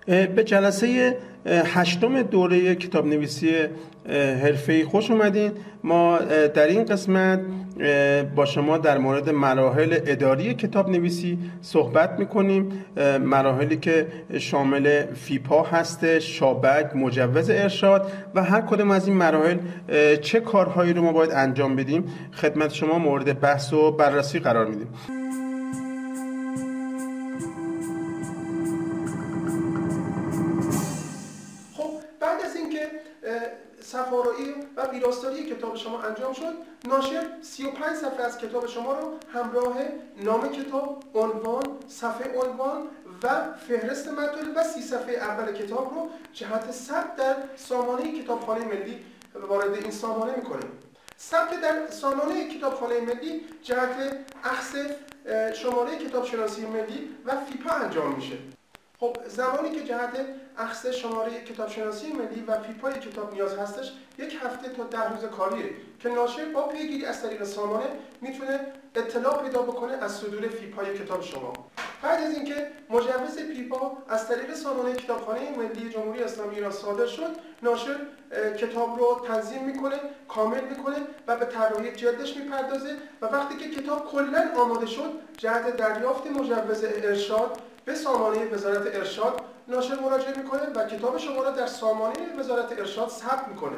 به جلسه هشتم دوره کتاب نویسی حرفه‌ای خوش اومدین. ما در این قسمت با شما در مورد مراحل اداری کتاب نویسی صحبت میکنیم، مراحلی که شامل فیپا هستش، شابک، مجوز ارشاد و هر کدام از این مراحل چه کارهایی رو ما باید انجام بدیم خدمت شما مورد بحث و بررسی قرار میدیم. صفحه‌آرایی و ویراستاری کتاب شما انجام شد، ناشر 35 صفحه از کتاب شما رو همراه نام کتاب، عنوان، صفحه عنوان و فهرست مطالب و 30 صفحه اول کتاب رو جهت ثبت در سامانه کتابخانه ملی وارد این سامانه می‌کنه. ثبت در سامانه کتابخانه ملی جهت اخذ شماره کتابشناسی ملی و فیپا انجام میشه. خب زمانی که جهت اخذ شماره کتابشناسی ملی و فیپای کتاب نیاز هستش 1 هفته تا 10 روز کاریه که ناشر با پیگیری از طریق سامانه میتونه اطلاع پیدا بکنه از صدور فیپای کتاب شما. بعد از اینکه مجوز فیپا از طریق سامانه کتابخانه ملی جمهوری اسلامی ایران صادر شد، ناشر کتاب رو تنظیم میکنه، کامل میکنه و به طراحی جلدش میپردازه و وقتی که کتاب کلاً آماده شد جهت دریافت مجوز ارشاد به سامانه وزارت ارشاد ناشر مراجعه میکنه و کتاب شما را در سامانه وزارت ارشاد ثبت میکنه.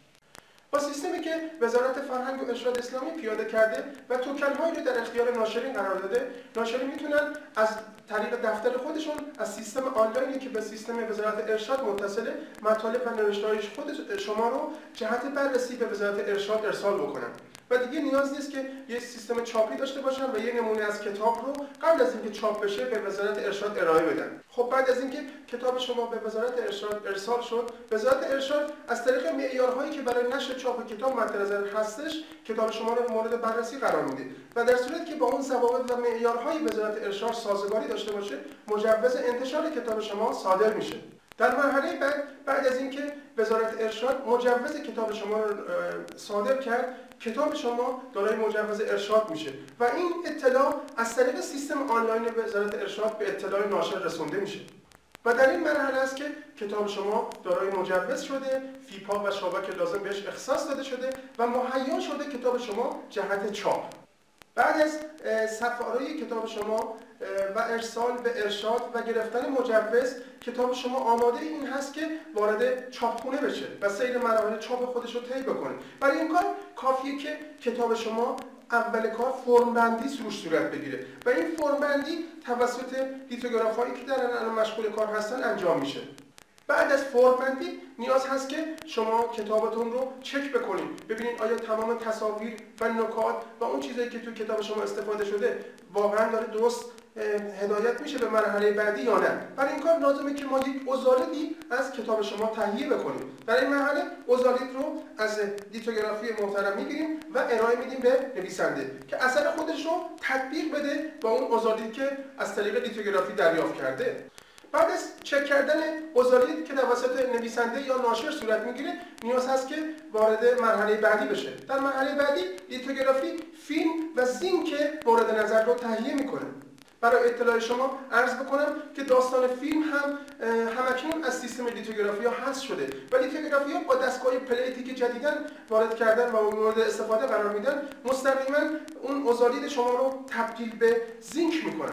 با سیستمی که وزارت فرهنگ و ارشاد اسلامی پیاده کرده و توکن‌هایی رو در اختیار ناشرین قرار داده، ناشرین میتونن از طریق دفتر خودشون از سیستم آنلاینی که به سیستم وزارت ارشاد متصله مطالب و نوشته‌های خود شما رو جهت بررسی به وزارت ارشاد ارسال بکنن و دیگه نیاز نیست که یک سیستم چاپی داشته باشن و یه نمونه از کتاب رو قبل از اینکه چاپ بشه به وزارت ارشاد ارائه بدن. خب بعد از اینکه کتاب شما به وزارت ارشاد ارسال شد، وزارت ارشاد از طریق معیارهایی که برای نشر چاپ کتاب مد نظر هستش کتاب شما رو مورد بررسی قرار میده و در صورتی که با اون ضوابط و معیارهای وزارت ارشاد سازگاری داشته باشه مجوز انتشار کتاب شما صادر میشه. در مرحله بعد از اینکه وزارت ارشاد مجوز کتاب شما رو صادر کرد، کتاب شما دارای مجوز ارشاد میشه و این اطلاع از طریق سیستم آنلاین وزارت ارشاد به اطلاع ناشر رسونده میشه و در این مرحله است که کتاب شما دارای مجوز شده، فیپا و شابک لازم بهش اختصاص داده شده و مهیا شده کتاب شما جهت چاپ. بعد از صفحه‌آرایی کتاب شما و ارسال به ارشاد و گرفتن مجوز، کتاب شما آماده این هست که وارد چاپخونه بشه و سیر مراحل چاپ خودش رو طی بکنه. برای این کار کافیه که کتاب شما اول کار فرم بندی روش صورت بگیره و این فرم بندی توسط لیتوگراف‌هایی که در الان مشغول کار هستن انجام میشه. بعد از فرم بندی نیاز هست که شما کتابتون رو چک بکنید، ببینید آیا تمام تصاویر و نکات و اون چیزایی که تو کتاب شما استفاده شده واقعا داره درست هدایت میشه به مرحله بعدی یا نه. برای این کار لازمه که ما یک اوزالیدی از کتاب شما تهیه بکنیم. در این مرحله اوزالید رو از لیتوگرافی محترم میگیریم و ارائه میدیم به نویسنده که اثر خودش رو تطبیق بده با اون اوزالید که از طریق لیتوگرافی دریافت کرده. بعد از چک کردن اوزالید که توسط نویسنده یا ناشر صورت میگیره، نیاز هست که وارد مرحله بعدی بشه. در مرحله بعدی لیتوگرافی فیلم و زینک مورد نظر رو تهیه میکنه. برای اطلاع شما عرض بکنم که داستان فیلم هم همکنون از سیستم لیتوگرافی ها حذف شده و لیتوگرافی ها با دستگاه پلیتی که جدیداً وارد کردن و مورد استفاده قرار میدن مستقیما اون اوزالید شما رو تبدیل به زینک میکنن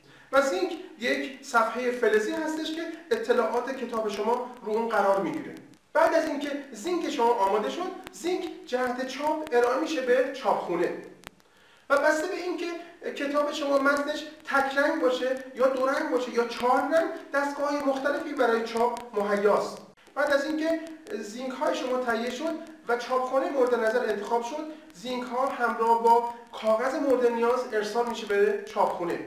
و زینک یک صفحه فلزی هستش که اطلاعات کتاب شما رو اون قرار میگیره. بعد از اینکه زینک شما آماده شد، زینک جهت چاپ ارائه میشه به چاپخونه و بسته به اینکه کتاب شما متنش تک رنگ باشه یا دو رنگ باشه یا 4 رنگ، دستگاه‌های مختلفی برای چاپ مهیاست. بعد از اینکه زینک های شما تهیه شد و چاپخانه مورد نظر انتخاب شد، زینک ها همراه با کاغذ مورد نیاز ارسال میشه به چاپخونه.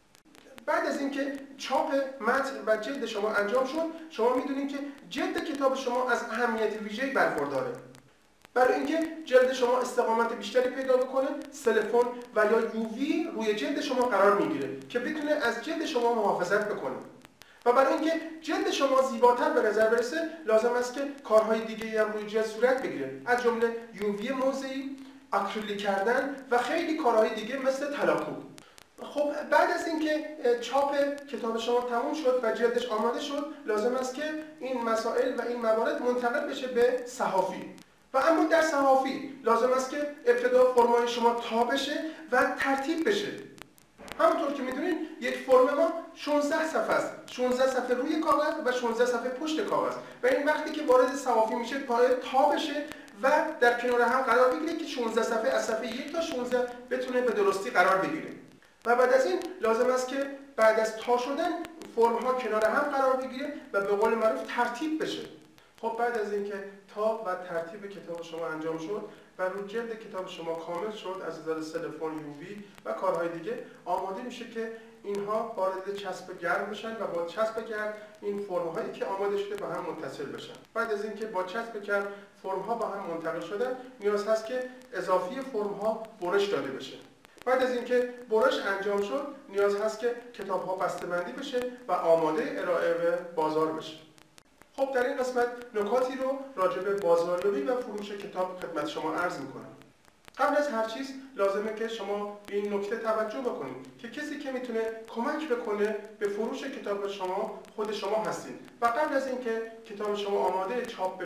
بعد از اینکه چاپ متن و جلد شما انجام شد، شما میدونید که جلد کتاب شما از اهمیت ویژه‌ای برخورداره. برای اینکه جلد شما استقامت بیشتری پیدا بکنه، سلفون و یا یووی روی جلد شما قرار میگیره که بتونه از جلد شما محافظت بکنه. و برای اینکه جلد شما زیباتر به نظر برسه، لازم است که کارهای دیگه‌ای هم روی جلد صورت بگیره، از جمله یووی موضعی، آکریلیک کردن و خیلی کارهای دیگه مثل تلاکو. خب بعد از از اینکه چاپ کتاب شما تموم شد و جلدش آماده شد، لازم است که این مسائل و این موارد منتقل بشه به صحافی. و اما در صحافی لازم است که ابتدا فرمای شما تا بشه و ترتیب بشه. همونطور که میدونین یک فرم ما 16 صفحه است. 16 صفحه روی کاغذ و 16 صفحه پشت کاغذ. و این وقتی که وارد صحافی میشه باید تا بشه و در کنار هم قرار بگیره که 16 صفحه از صفحه 1 تا 16 بتونه به درستی قرار بگیره. و بعد از این لازم است که بعد از تا شدن فرم ها کنار هم قرار بگیره و به قول معروف ترتیب بشه. خب بعد از اینکه تا و ترتیب کتاب شما انجام شد و رو جلد کتاب شما کامل شد از نظر سلفون، یووی و کارهای دیگه، آماده میشه که اینها وارد چسب گرم بشن و با چسب گرم این فرم هایی که آماده شده با هم متصل بشن. بعد از اینکه با چسب گرم فرم ها با هم منتقل شدن، نیاز هست که اضافی فرم ها برش داده بشه. بعد از اینکه برش انجام شد، نیاز هست که کتاب ها بسته‌بندی بشه و آماده ارائه به بازار بشه. خب در این قسمت نکاتی رو راجع به بازاریابی و فروش کتاب خدمت شما عرض می‌کنم. قبل از هر چیز لازمه که شما به این نکته توجه بکنید که کسی که میتونه کمک بکنه به فروش کتاب شما خود شما هستین و قبل از اینکه کتاب شما آماده چاپ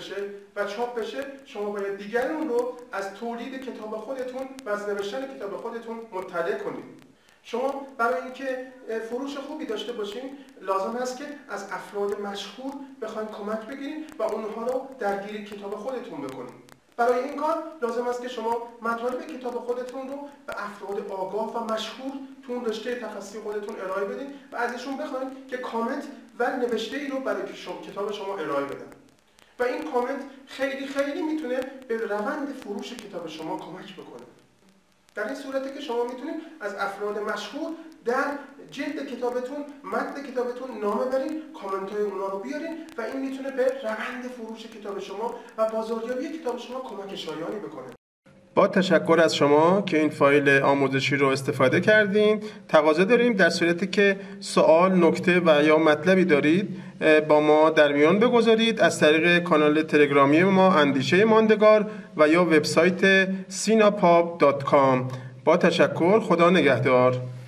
بشه شما باید دیگران رو از تولید کتاب خودتون و از نوشتن کتاب خودتون مطلع کنید. شما برای اینکه فروش خوبی داشته باشین لازم است که از افراد مشهور بخواید کمک بگیرید و اونها رو درگیر کتاب خودتون بکنید. برای این کار لازم است که شما مطالب کتاب خودتون رو به افراد آگاه و مشهور تو اون رشته تخصصی خودتون ارائه بدین و ازشون بخواید که کامنت و نوشته‌ای رو برای کتاب شما ارائه بدن. و این کامنت خیلی میتونه به روند فروش کتاب شما کمک بکنه. در این صورتی که شما میتونید از افراد مشهور در جلد کتابتون، متن کتابتون نامه برین، کامنت های اونا رو بیارین و این میتونه به روند فروش کتاب شما و بازاریابی کتاب شما کمک شایانی بکنه. با تشکر از شما که این فایل آموزشی رو استفاده کردین. تقاضا داریم در صورتی که سوال، نکته و یا مطلبی دارید با ما در میان بگذارید از طریق کانال تلگرامی ما اندیشه ماندگار و یا وبسایت sinapub.com. با تشکر، خدا نگهدار.